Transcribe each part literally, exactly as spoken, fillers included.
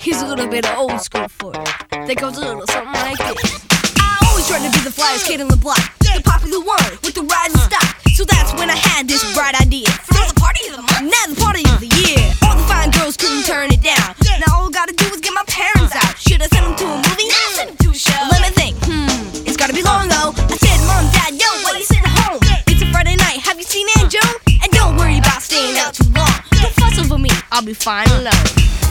Here's a little bit of old school for it. That goes a little something like this. I always tried to be the flyest kid on the block, the popular one with the rising stock. So that's when I had this bright idea. Throw the party of the month, now the party of the year. All the fine girls couldn't turn it down. Now all I gotta do is get my parents out. Should I send them to a movie? Nah, send them to a show. Let me think, hmm, it's gotta be long though. I said, Mom, Dad, yo, why you sitting home? It's a Friday night, have you seen Aunt Joan? And don't worry about staying out too long. Don't fuss over me, I'll be fine alone.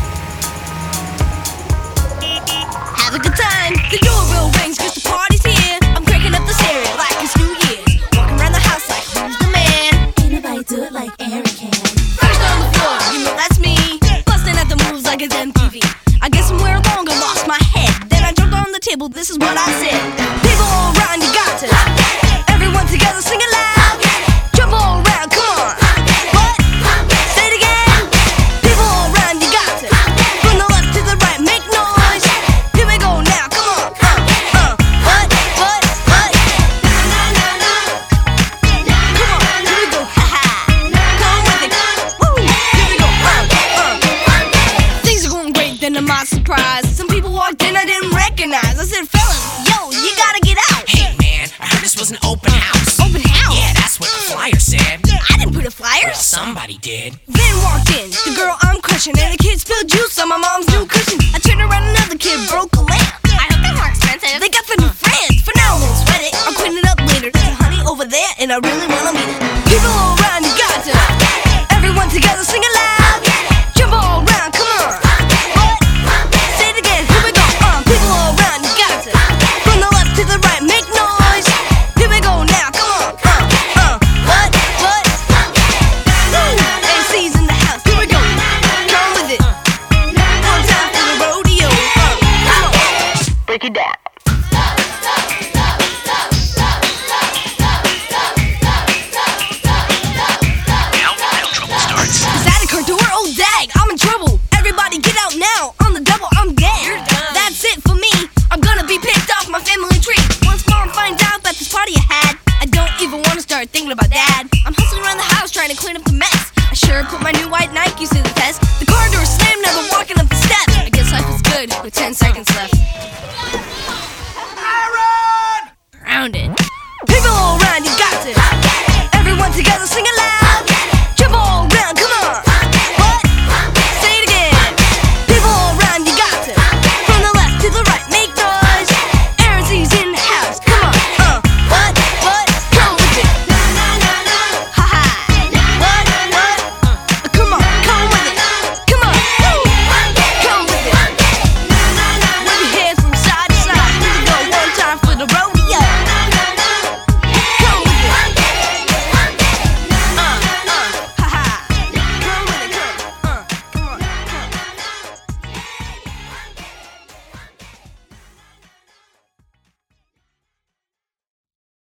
Have a good time, the doorbell rings cause the party's here. I'm cranking up the stereo like it's New Year's. Walking around the house like who's the man? Ain't nobody do it like Aaron can. First on the floor, you know that's me. Busting at the moves like it's M T V. I guess somewhere along I lost my head. Then I jumped on the table, this is what I said. People all around, you got to. Everyone together, sing it loud. Jump all around, come on. What? Say it again. People all around, you got to. From the left to the right, make noise. Here we go now, come on. Uh, uh. What? What? What? Come on, here we go. Ha ha. Come with it. Woo. Here we go. Uh, uh. Things are going great, then to my surprise, some people walked in I didn't recognize. I said, fellas, yo, you gotta get out. Hey man, I heard this was an open house. Open house? Yeah, that's what the flyer said. I didn't put a flyer. Well, somebody did. Then walked in the girl I'm crushing, and the kid spilled juice on my mom's new cushion. I turned around, another kid broke a lamp. I hope they're more expensive. They got the new friends. For now, I won't sweat it. I'll clean it up later. There's a honey over there, and I really wanna meet it. People all around, you got to. Everyone together, sing it loud. Jump all around, come on. What? Say it again. Here we go. Uh, people all around, you got to. From the left to the right, make noise. Here we go now, come on. Uh, uh. What? What? Woo. A C's in the house. Here we go. Come with it. One time for the rodeo. Uh, come on. Break it down. Now, now trouble starts. Is that a car door? Oh, dag, I'm in trouble. Everybody get out now. On the double, I'm dead. That's it for me. I'm gonna be picked off my family tree. Once mom finds out that this party I had, I don't even want to start thinking about dad. I'm hustling around the house trying to clean up the mess. I sure put my new white Nikes to the test. The car door slammed, now they're walking up the steps. I guess life is good with ten seconds left. Aaron! Grounded.